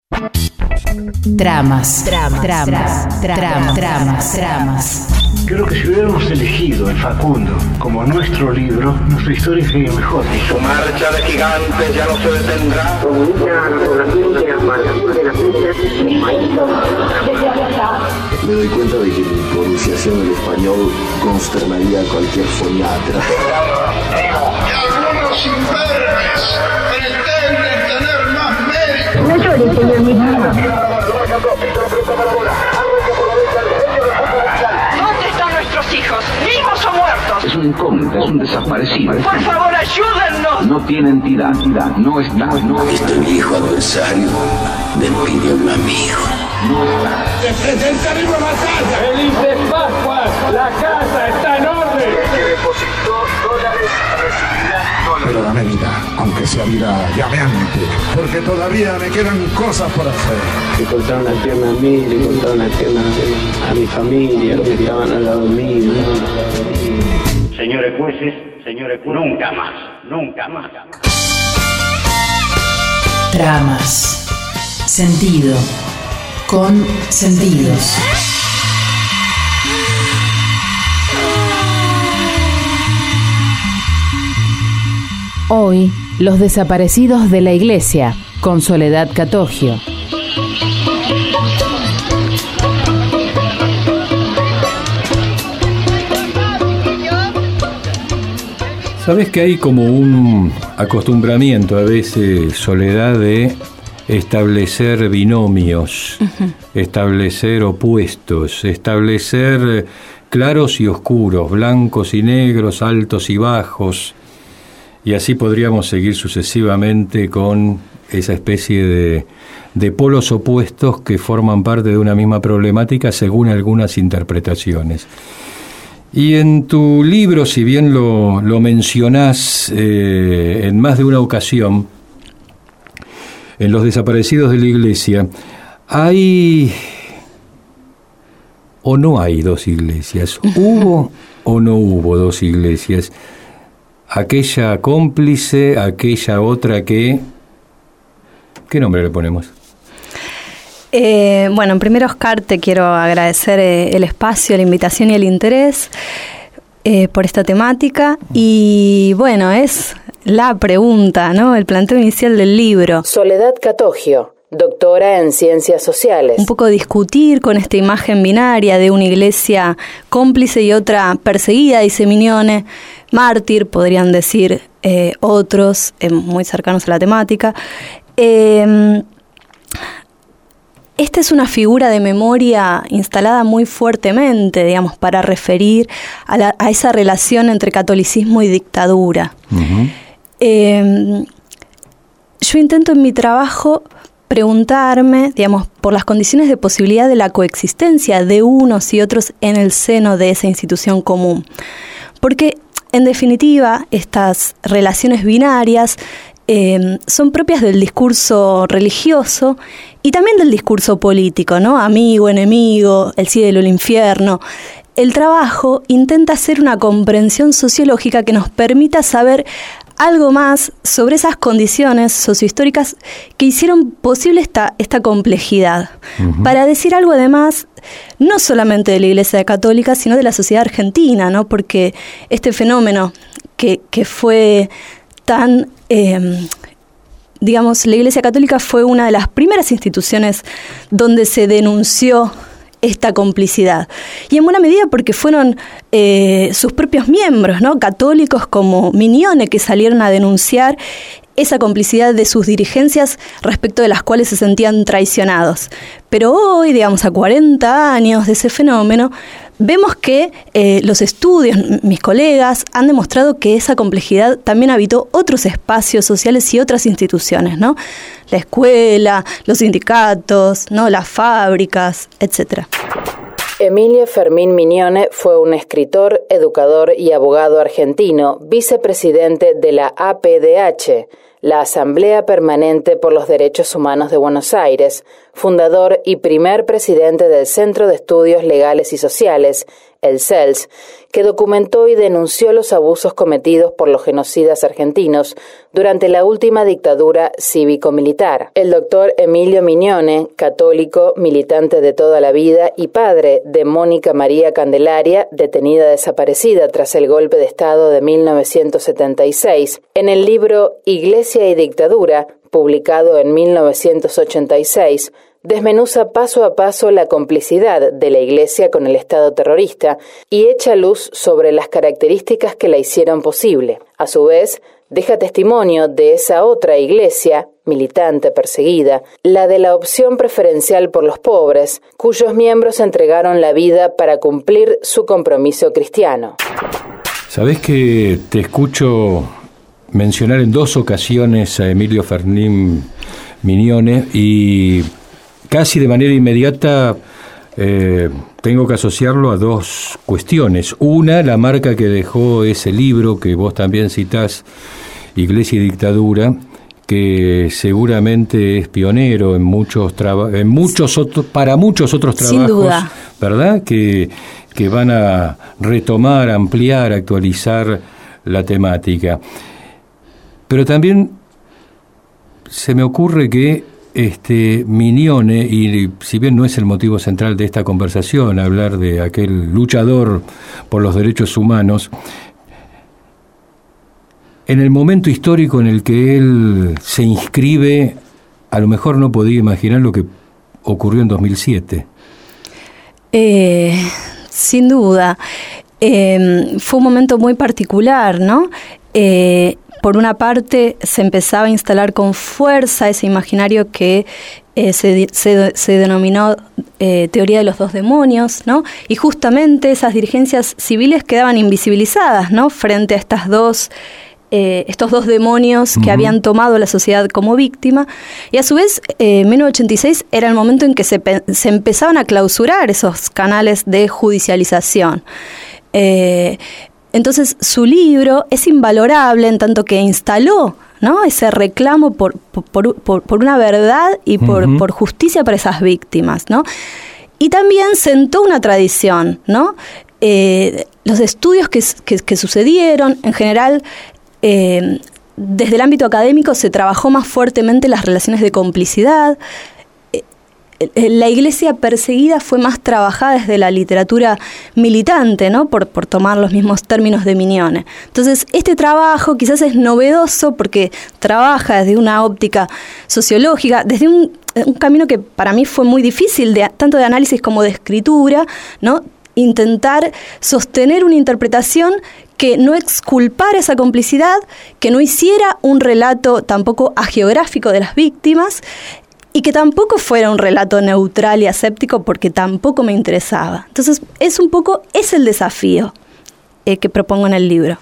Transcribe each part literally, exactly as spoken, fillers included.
Tramas, tramas, tramas, tramas, tramas, tramas. Creo que si hubiéramos elegido el Facundo como nuestro libro, nuestra historia sería mejor. Su marcha de gigantes ya no se detendrá. Me doy cuenta de que mi pronunciación del español consternaría a cualquier foniatra. Y algunos imberbes pretenden tener más mérito. No llores, señor mismo. ¿Dónde están nuestros hijos? ¿Vivos o muertos? Es un incógnito, es un desaparecido. Por favor, ayúdennos. No tiene entidad, no está, no está. Este viejo adversario me pidió un amigo. ¡Se presentaremos batalla! ¡Felices Pascuas! ¡La casa está en orden! Que depositó dólares recibirá dólares. Pero dame vida, aunque sea vida llameante, porque todavía me quedan cosas por hacer. Le cortaron la pierna a mí, le cortaron la pierna a mi familia, los que estaban al lado mío. Señores jueces, señores jueces, nunca más, nunca más. Tramas. Sentido. Con sentidos. Hoy, los desaparecidos de la iglesia, con Soledad Catogio. ¿Sabés que hay como un acostumbramiento a veces, Soledad, de establecer binomios, uh-huh. establecer opuestos, establecer claros y oscuros, blancos y negros, altos y bajos, y así podríamos seguir sucesivamente con esa especie de, de polos opuestos que forman parte de una misma problemática según algunas interpretaciones. Y en tu libro, si bien lo, lo mencionás eh, en más de una ocasión, en Los desaparecidos de la iglesia, ¿hay o no hay dos iglesias? ¿Hubo o no hubo dos iglesias? Aquella cómplice, aquella otra que... ¿Qué nombre le ponemos? Eh, bueno, primero, Oscar, te quiero agradecer eh, el espacio, la invitación y el interés eh, por esta temática. Y bueno, es la pregunta, ¿no? El planteo inicial del libro. Soledad Catogio, doctora en Ciencias Sociales. Un poco discutir con esta imagen binaria de una iglesia cómplice y otra perseguida, dice Mignone, mártir, podrían decir eh, otros, eh, muy cercanos a la temática. Eh, Esta es una figura de memoria instalada muy fuertemente, digamos, para referir a, la, a esa relación entre catolicismo y dictadura. Uh-huh. Eh, yo intento en mi trabajo preguntarme, digamos, por las condiciones de posibilidad de la coexistencia de unos y otros en el seno de esa institución común. Porque, en definitiva, estas relaciones binarias Eh, son propias del discurso religioso y también del discurso político, ¿no? Amigo, enemigo, el cielo, el infierno. El trabajo intenta hacer una comprensión sociológica que nos permita saber algo más sobre esas condiciones sociohistóricas que hicieron posible esta, esta complejidad. Uh-huh. Para decir algo además, no solamente de la Iglesia Católica, sino de la sociedad argentina, ¿no? Porque este fenómeno que, que fue tan, eh, digamos, la Iglesia Católica fue una de las primeras instituciones donde se denunció esta complicidad. Y en buena medida porque fueron eh, sus propios miembros, ¿no? Católicos como Mignone, que salieron a denunciar esa complicidad de sus dirigencias respecto de las cuales se sentían traicionados. Pero hoy, digamos, a cuarenta años de ese fenómeno, vemos que eh, los estudios, mis colegas, han demostrado que esa complejidad también habitó otros espacios sociales y otras instituciones, ¿no? La escuela, los sindicatos, ¿no? Las fábricas, etcétera. Emilio Fermín Mignone fue un escritor, educador y abogado argentino, vicepresidente de la A P D H, la Asamblea Permanente por los Derechos Humanos de Buenos Aires, fundador y primer presidente del Centro de Estudios Legales y Sociales, el C E L S, que documentó y denunció los abusos cometidos por los genocidas argentinos durante la última dictadura cívico-militar. El doctor Emilio Mignone, católico, militante de toda la vida y padre de Mónica María Candelaria, detenida desaparecida tras el golpe de Estado de mil novecientos setenta y seis, en el libro Iglesia y Dictadura, publicado en mil novecientos ochenta y seis, desmenuza paso a paso la complicidad de la Iglesia con el Estado terrorista y echa luz sobre las características que la hicieron posible. A su vez, deja testimonio de esa otra Iglesia, militante perseguida, la de la opción preferencial por los pobres, cuyos miembros entregaron la vida para cumplir su compromiso cristiano. ¿Sabés que te escucho mencionar en dos ocasiones a Emilio Fermín Mignone y casi de manera inmediata eh, tengo que asociarlo a dos cuestiones? Una, la marca que dejó ese libro que vos también citás, Iglesia y Dictadura, que seguramente es pionero en muchos traba- en muchos otros, para muchos otros trabajos, sin duda, ¿verdad? Que, que van a retomar, ampliar, actualizar la temática. Pero también se me ocurre que este Mignone, y si bien no es el motivo central de esta conversación, hablar de aquel luchador por los derechos humanos, en el momento histórico en el que él se inscribe, a lo mejor no podía imaginar lo que ocurrió en dos mil siete. Eh, sin duda. Eh, fue un momento muy particular, ¿no? Eh, Por una parte, se empezaba a instalar con fuerza ese imaginario que eh, se, se, se denominó eh, teoría de los dos demonios, ¿no? Y justamente esas dirigencias civiles quedaban invisibilizadas, ¿no? Frente a estas dos, eh, estos dos demonios que uh-huh. habían tomado a la sociedad como víctima. Y a su vez, eh, mil novecientos ochenta y seis era el momento en que se, se empezaban a clausurar esos canales de judicialización. Eh, Entonces, su libro es invalorable en tanto que instaló, ¿no?, ese reclamo por, por, por, por una verdad y por, uh-huh. por justicia para esas víctimas, ¿no? Y también sentó una tradición, ¿no? Eh, los estudios que, que, que sucedieron, en general, eh, desde el ámbito académico se trabajó más fuertemente las relaciones de complicidad. La Iglesia perseguida fue más trabajada desde la literatura militante, ¿no? Por, por tomar los mismos términos de Mignone. Entonces, este trabajo quizás es novedoso porque trabaja desde una óptica sociológica, desde un, un camino que para mí fue muy difícil, de, tanto de análisis como de escritura, ¿no? Intentar sostener una interpretación que no exculpara esa complicidad, que no hiciera un relato tampoco hagiográfico de las víctimas, y que tampoco fuera un relato neutral y aséptico porque tampoco me interesaba. Entonces, es un poco, es el desafío eh, que propongo en el libro.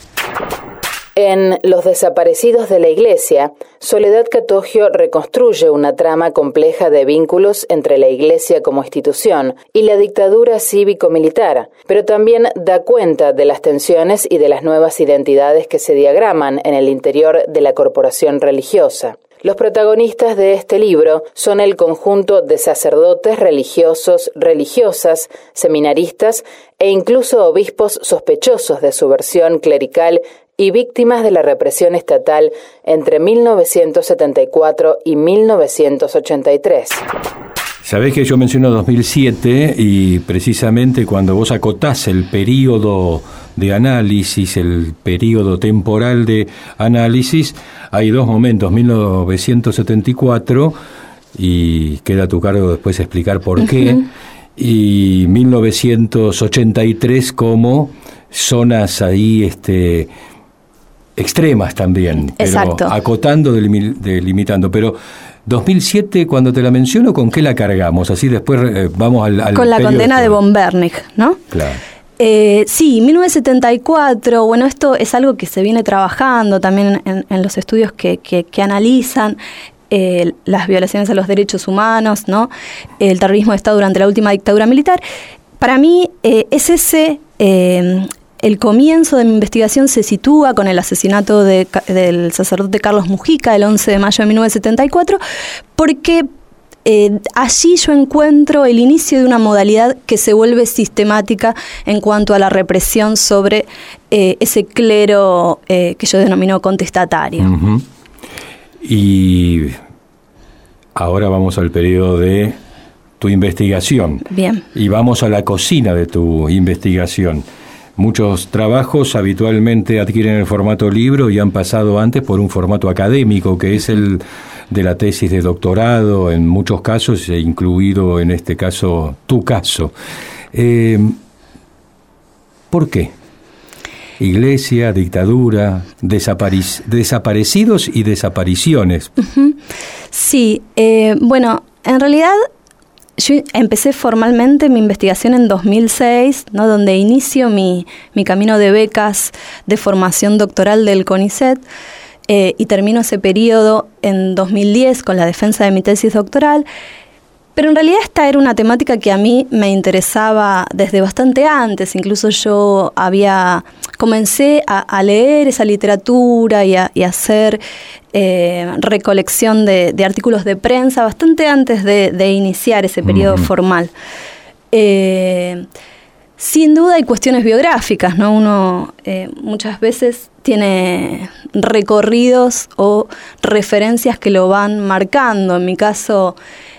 En Los desaparecidos de la Iglesia, Soledad Catogio reconstruye una trama compleja de vínculos entre la Iglesia como institución y la dictadura cívico-militar, pero también da cuenta de las tensiones y de las nuevas identidades que se diagraman en el interior de la corporación religiosa. Los protagonistas de este libro son el conjunto de sacerdotes religiosos, religiosas, seminaristas e incluso obispos sospechosos de subversión clerical y víctimas de la represión estatal entre mil novecientos setenta y cuatro y mil novecientos ochenta y tres. Sabés que yo menciono dos mil siete y precisamente cuando vos acotás el periodo de análisis, el periodo temporal de análisis, hay dos momentos, mil novecientos setenta y cuatro, y queda a tu cargo después explicar por uh-huh. qué, y mil novecientos ochenta y tres como zonas ahí este, extremas también, Exacto. pero acotando, delim- delimitando, pero dos mil siete, cuando te la menciono, ¿con qué la cargamos? Así después eh, vamos al, al con la condena de von Bernig, ¿no? Claro. Eh, sí, mil novecientos setenta y cuatro, bueno, esto es algo que se viene trabajando también en, en los estudios que, que, que analizan eh, las violaciones a los derechos humanos, ¿no? El terrorismo de Estado durante la última dictadura militar. Para mí eh, es ese... Eh, El comienzo de mi investigación se sitúa con el asesinato de, del sacerdote Carlos Mujica el once de mayo de mil novecientos setenta y cuatro, porque eh, allí yo encuentro el inicio de una modalidad que se vuelve sistemática en cuanto a la represión sobre eh, ese clero eh, que yo denomino contestatario. Uh-huh. Y ahora vamos al periodo de tu investigación. Bien. Y vamos a la cocina de tu investigación. Muchos trabajos habitualmente adquieren el formato libro y han pasado antes por un formato académico, que es el de la tesis de doctorado, en muchos casos, incluido en este caso tu caso. Eh, ¿Por qué? Iglesia, dictadura, desapare- desaparecidos y desapariciones. Uh-huh. Sí, eh, bueno, en realidad yo empecé formalmente mi investigación en dos mil seis, ¿no? Donde inicio mi, mi camino de becas de formación doctoral del CONICET, eh, y termino ese periodo en dos mil diez con la defensa de mi tesis doctoral. Pero en realidad esta era una temática que a mí me interesaba desde bastante antes. Incluso yo había comencé a, a leer esa literatura y a, y a hacer eh, recolección de, de artículos de prensa bastante antes de, de iniciar ese periodo uh-huh. formal. Eh, sin duda hay cuestiones biográficas, ¿no? Uno eh, muchas veces tiene recorridos o referencias que lo van marcando. En mi caso,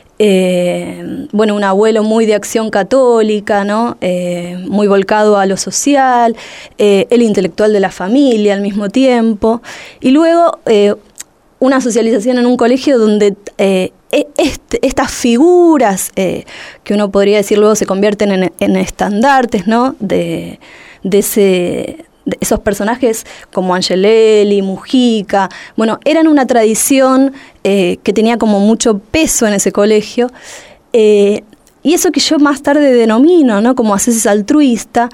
Eh, bueno, un abuelo muy de acción católica, ¿no? Eh, muy volcado a lo social, eh, el intelectual de la familia al mismo tiempo, y luego eh, una socialización en un colegio donde eh, este, estas figuras eh, que uno podría decir luego se convierten en, en estandartes, ¿no? de, de ese... de esos personajes como Angelelli, Mujica, bueno, eran una tradición eh, que tenía como mucho peso en ese colegio, eh, y eso que yo más tarde denomino, ¿no? como ascesis altruista,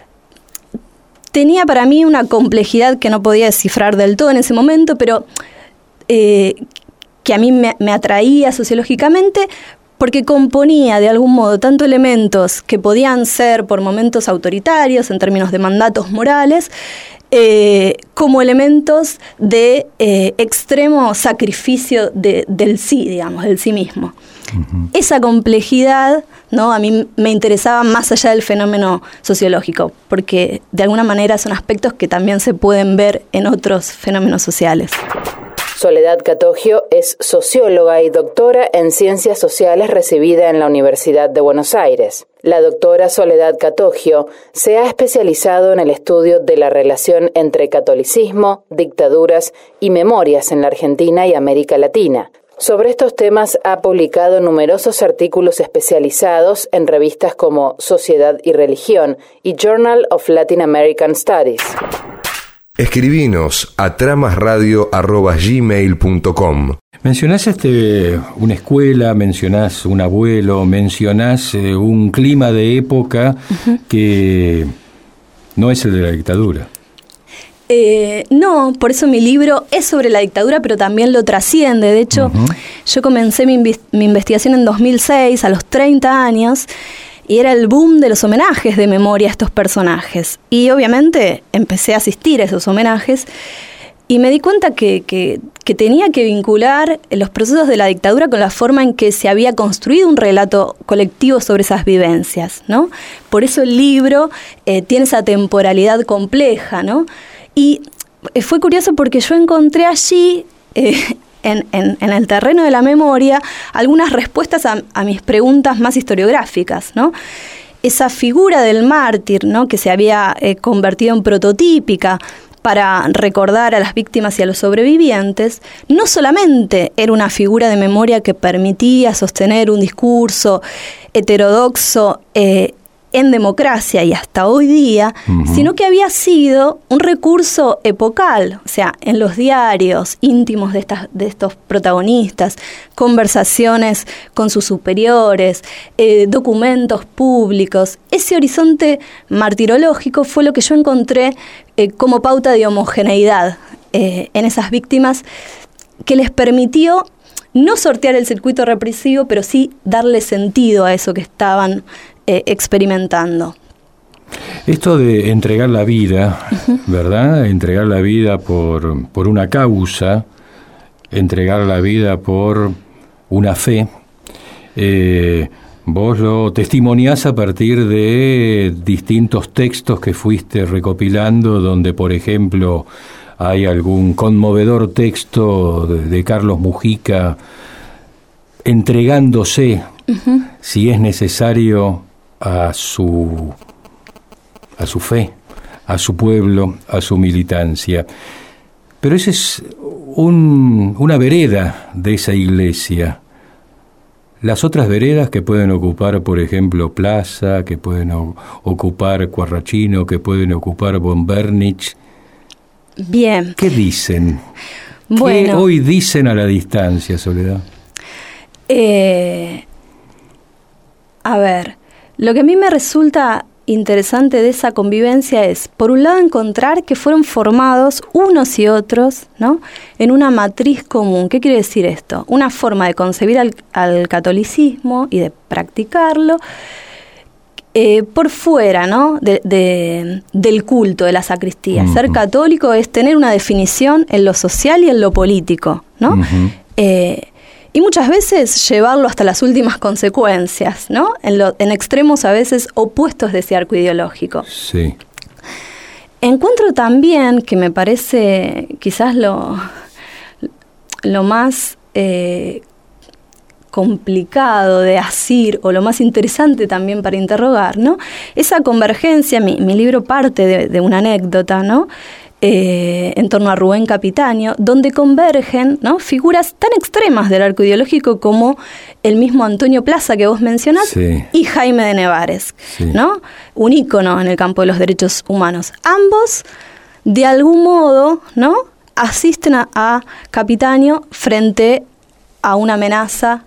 tenía para mí una complejidad que no podía descifrar del todo en ese momento, pero eh, que a mí me, me atraía sociológicamente, porque componía de algún modo tanto elementos que podían ser por momentos autoritarios en términos de mandatos morales, eh, como elementos de eh, extremo sacrificio de, del sí, digamos, del sí mismo. Uh-huh. Esa complejidad, ¿no? A mí me interesaba más allá del fenómeno sociológico, porque de alguna manera son aspectos que también se pueden ver en otros fenómenos sociales. Soledad Catogio es socióloga y doctora en Ciencias Sociales recibida en la Universidad de Buenos Aires. La doctora Soledad Catogio se ha especializado en el estudio de la relación entre catolicismo, dictaduras y memorias en la Argentina y América Latina. Sobre estos temas ha publicado numerosos artículos especializados en revistas como Sociedad y Religión y Journal of Latin American Studies. Escribinos a tramasradio arroba gmail punto com. Mencionás este, una escuela, mencionás un abuelo, mencionás eh, un clima de época uh-huh. que no es el de la dictadura. Eh, no, por eso mi libro es sobre la dictadura, pero también lo trasciende. De hecho, uh-huh. yo comencé mi, inv- mi investigación en dos mil seis, a los treinta años, y era el boom de los homenajes de memoria a estos personajes. Y obviamente empecé a asistir a esos homenajes y me di cuenta que, que, que tenía que vincular los procesos de la dictadura con la forma en que se había construido un relato colectivo sobre esas vivencias, ¿no? Por eso el libro eh, tiene esa temporalidad compleja, ¿no? Y fue curioso porque yo encontré allí... Eh, En, en, en el terreno de la memoria, algunas respuestas a, a mis preguntas más historiográficas, ¿no? Esa figura del mártir, ¿no? Que se había eh, convertido en prototípica para recordar a las víctimas y a los sobrevivientes, no solamente era una figura de memoria que permitía sostener un discurso heterodoxo eh, en democracia y hasta hoy día, uh-huh. sino que había sido un recurso epocal, o sea, en los diarios íntimos de, estas, de estos protagonistas, conversaciones con sus superiores, eh, documentos públicos. Ese horizonte martirológico fue lo que yo encontré eh, como pauta de homogeneidad eh, en esas víctimas, que les permitió no sortear el circuito represivo, pero sí darle sentido a eso que estaban eh, experimentando. Esto de entregar la vida, uh-huh. ¿verdad? Entregar la vida por, por una causa, entregar la vida por una fe, eh, vos lo testimoniás a partir de distintos textos que fuiste recopilando, donde, por ejemplo, hay algún conmovedor texto de, de Carlos Mujica entregándose, uh-huh. si es necesario, a su, a su fe, a su pueblo, a su militancia. Pero esa es un, una vereda de esa iglesia. Las otras veredas que pueden ocupar, por ejemplo, Plaza, que pueden o, ocupar Cuarrachino, que pueden ocupar Bombernich. Bien. ¿Qué dicen? Bueno. ¿Qué hoy dicen a la distancia, Soledad? Eh, a ver, lo que a mí me resulta interesante de esa convivencia es, por un lado, encontrar que fueron formados unos y otros, ¿no?, en una matriz común. ¿Qué quiere decir esto? Una forma de concebir al, al catolicismo y de practicarlo eh, por fuera, ¿no?, de, de, del culto, de la sacristía. Uh-huh. Ser católico es tener una definición en lo social y en lo político, ¿no? Uh-huh. Eh, Y muchas veces llevarlo hasta las últimas consecuencias, ¿no? En, lo, en extremos a veces opuestos de ese arco ideológico. Sí. Encuentro también, que me parece quizás lo, lo más eh, complicado de asir, o lo más interesante también para interrogar, ¿no?, esa convergencia. Mi, mi libro parte de, de una anécdota, ¿no?, Eh, en torno a Rubén Capitaño, donde convergen, ¿no?, figuras tan extremas del arco ideológico como el mismo Antonio Plaza que vos mencionás, sí. y Jaime de Nevares, sí. ¿no?, un ícono en el campo de los derechos humanos. Ambos, de algún modo, ¿no?, asisten a, a Capitaño frente a una amenaza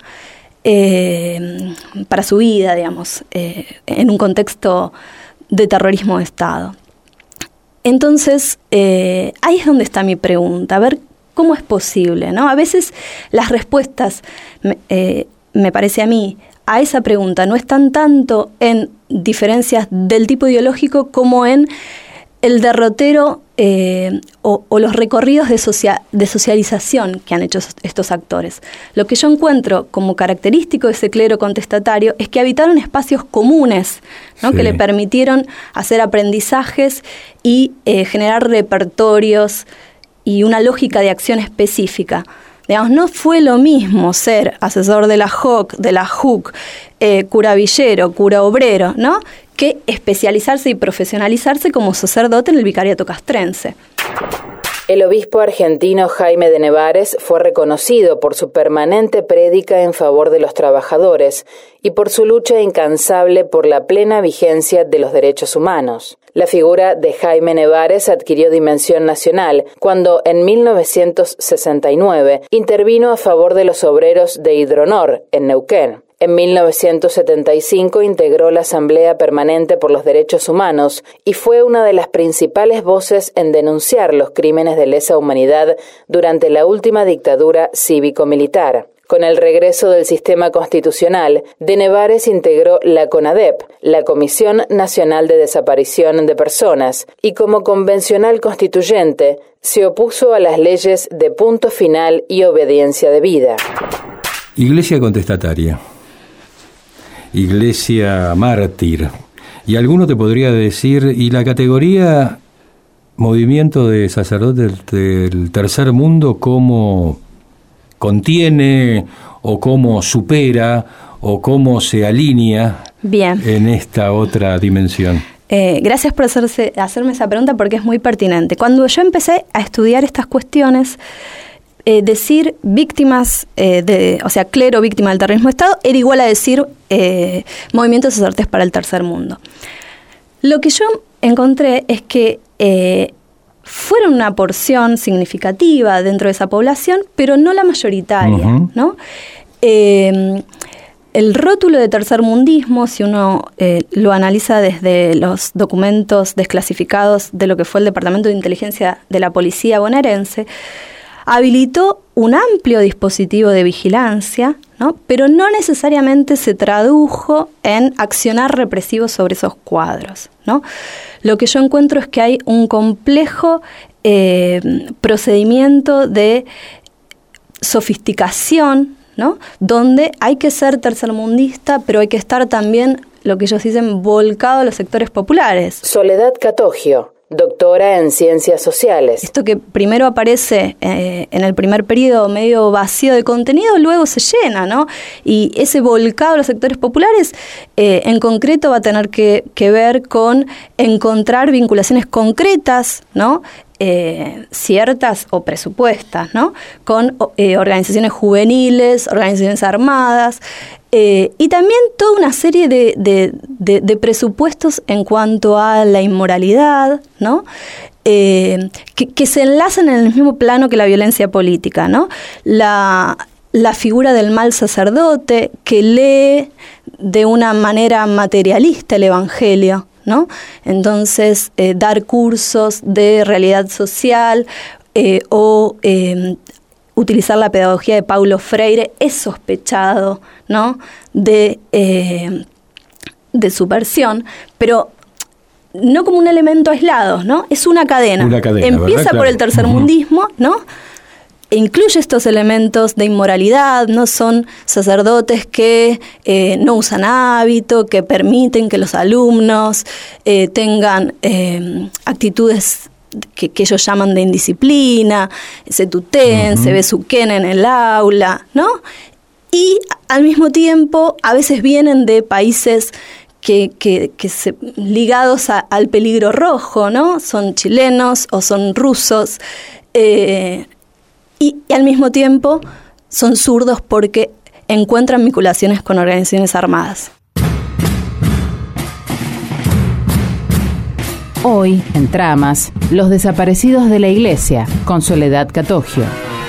eh, para su vida, digamos, eh, en un contexto de terrorismo de Estado. Entonces, eh, ahí es donde está mi pregunta, a ver cómo es posible, ¿no? A veces las respuestas, eh, me parece a mí, a esa pregunta no están tanto en diferencias del tipo ideológico como en el derrotero eh, o, o los recorridos de, socia- de socialización que han hecho estos actores. Lo que yo encuentro como característico de ese clero contestatario es que habitaron espacios comunes, ¿no?, sí. que le permitieron hacer aprendizajes y eh, generar repertorios y una lógica de acción específica. Digamos, no fue lo mismo ser asesor de la J O C, de la J U C, eh, cura villero, cura obrero, ¿no?, que especializarse y profesionalizarse como sacerdote en el vicariato castrense. El obispo argentino Jaime de Nevares fue reconocido por su permanente prédica en favor de los trabajadores y por su lucha incansable por la plena vigencia de los derechos humanos. La figura de Jaime Nevares adquirió dimensión nacional cuando, en mil novecientos sesenta y nueve, intervino a favor de los obreros de Hidronor, en Neuquén. En mil novecientos setenta y cinco integró la Asamblea Permanente por los Derechos Humanos y fue una de las principales voces en denunciar los crímenes de lesa humanidad durante la última dictadura cívico-militar. Con el regreso del sistema constitucional, de Nevares integró la CONADEP, la Comisión Nacional de Desaparición de Personas, y como convencional constituyente se opuso a las leyes de punto final y obediencia debida. Iglesia contestataria. Iglesia mártir. Y alguno te podría decir, ¿y la categoría movimiento de sacerdotes del, del tercer mundo cómo contiene o cómo supera o cómo se alinea Bien. en esta otra dimensión? Eh, gracias por hacerse, hacerme esa pregunta porque es muy pertinente. Cuando yo empecé a estudiar estas cuestiones, Eh, decir víctimas, eh, de, o sea, clero víctima del terrorismo de Estado, era igual a decir eh, movimientos de sacerdotes para el tercer mundo. Lo que yo encontré es que eh, fueron una porción significativa dentro de esa población, pero no la mayoritaria, uh-huh. ¿no? Eh, el rótulo de tercermundismo, si uno eh, lo analiza desde los documentos desclasificados de lo que fue el Departamento de Inteligencia de la Policía bonaerense, habilitó un amplio dispositivo de vigilancia, ¿no?, pero no necesariamente se tradujo en accionar represivo sobre esos cuadros, ¿no? Lo que yo encuentro es que hay un complejo eh, procedimiento de sofisticación, ¿no? Donde hay que ser tercermundista, pero hay que estar también, lo que ellos dicen, volcado a los sectores populares. Soledad Catogio, doctora en Ciencias Sociales. Esto que primero aparece eh, en el primer periodo medio vacío de contenido, luego se llena, ¿no? Y ese volcado a los sectores populares, eh, en concreto, va a tener que, que ver con encontrar vinculaciones concretas, ¿no? Eh, ciertas o presupuestas, ¿no? Con eh, organizaciones juveniles, organizaciones armadas, eh, y también toda una serie de, de, de, de presupuestos en cuanto a la inmoralidad, ¿no? Eh, que, que se enlazan en el mismo plano que la violencia política, ¿no? La, la figura del mal sacerdote que lee de una manera materialista el Evangelio, ¿no? Entonces, eh, dar cursos de realidad social eh, o eh, utilizar la pedagogía de Paulo Freire es sospechado, ¿no? de, eh, de subversión, pero no como un elemento aislado, ¿no? Es una cadena. Una cadena, empieza ¿verdad? por el Claro. tercermundismo, ¿no? E incluye estos elementos de inmoralidad, no son sacerdotes que eh, no usan hábito, que permiten que los alumnos eh, tengan eh, actitudes que, que ellos llaman de indisciplina, se tuteen, uh-huh. se besuquen en el aula, ¿no? Y al mismo tiempo a veces vienen de países que, que, que se, ligados a, al peligro rojo, ¿no? Son chilenos o son rusos, eh, Y, y al mismo tiempo son zurdos porque encuentran vinculaciones con organizaciones armadas. Hoy, en Tramas, los desaparecidos de la Iglesia, con Soledad Catogio.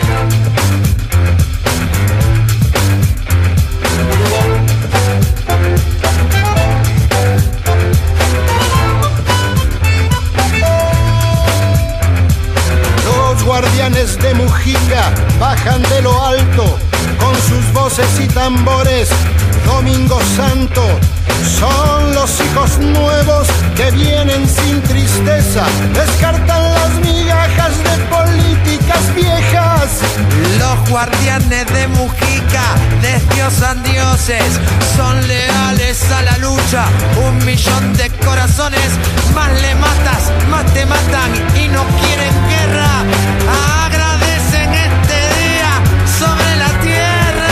Guardianes de Mujica bajan de lo alto con sus voces y tambores. Domingo Santo son los hijos nuevos que vienen sin tristeza, descartan las migajas de políticas viejas. Los guardianes de Mujica desdiosan dioses, son leales a la lucha. Un millón de corazones, más le matas, más te matan y no quieren guerra. Agradecen este día sobre la tierra.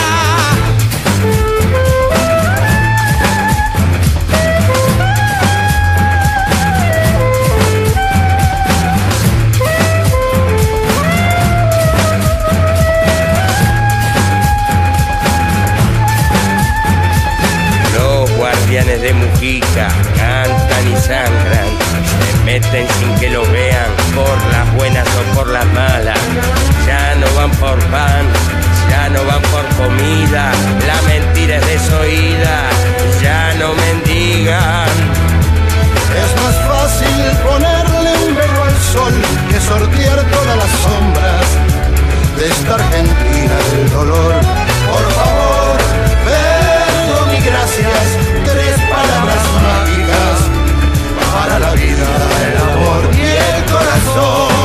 Los guardianes de Mujica cantan y sangran, se meten sin que los vean, por las buenas o por las malas. Ya no van por pan, ya no van por comida, la mentira es desoída, ya no mendigan. Es más fácil ponerle un velo al sol que sortear todas las sombras de esta Argentina del dolor. Por favor, perdón y gracias, tres palabras mágicas para la vida, el amor y el corazón.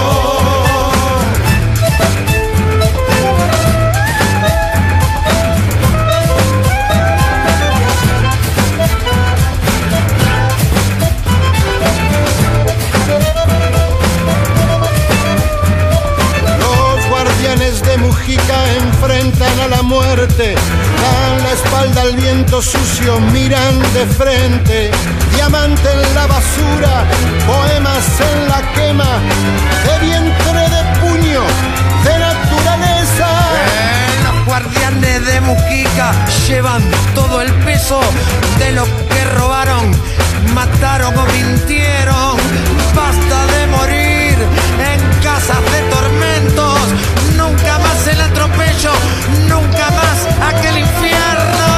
Los guardianes de Mujica enfrentan a la muerte, dan la espalda al viento sucio, miran de frente. Diamante en la basura, poemas en la quema, de vientre de puño, de naturaleza. Eh, los guardianes de Mujica llevan todo el peso de lo que robaron, mataron o mintieron. Basta de morir en casas de tormentos, nunca más el atropello, nunca más aquel infierno.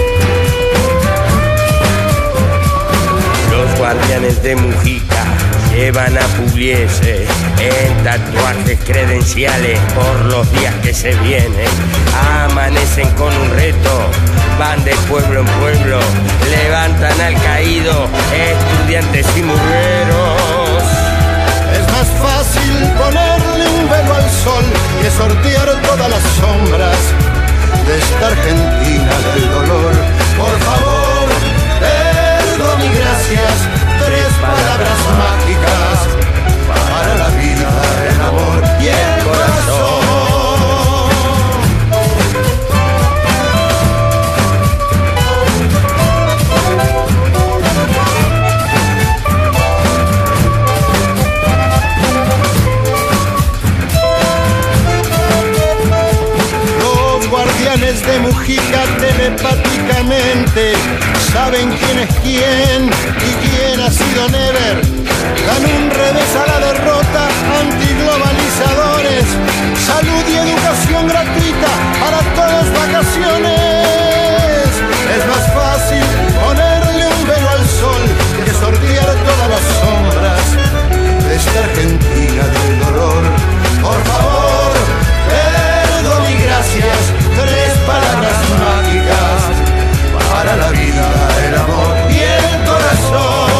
Los guardianes de Mujica llevan a Pugliese en tatuajes credenciales por los días que se vienen. Amanecen con un reto, van de pueblo en pueblo, levantan al caído, estudiantes y murgueros. Es más fácil ponerle un velo al sol que sortear todas las sombras de esta Argentina del dolor. Por favor, perdón y gracias, tres palabras mágicas para la vida, el amor y el corazón. De Mujica telepáticamente saben quién es quién y quién ha sido never. Dan un revés a la derrota, antiglobalizadores. Salud y educación gratuita para todos, vacaciones. Es más fácil ponerle un velo al sol que sortear todas las sombras de esta Argentina del dolor. Por favor, perdón y gracias, tres palabras mágicas para la vida, el amor y el corazón.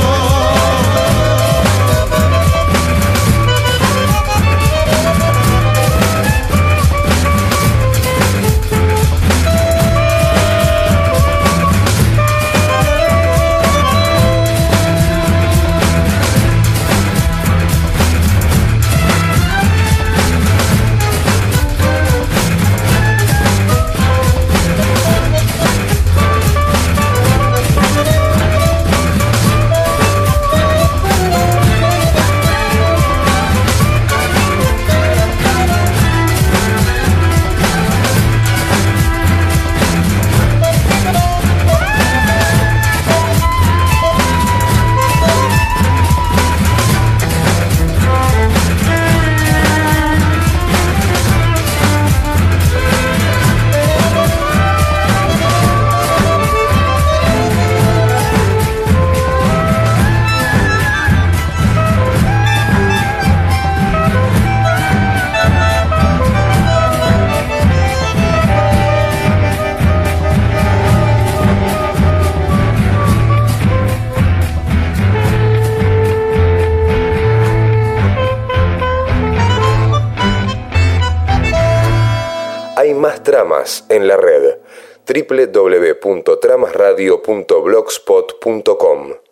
Más tramas en la red doble u doble u doble u punto tramas radio punto blogspot punto com.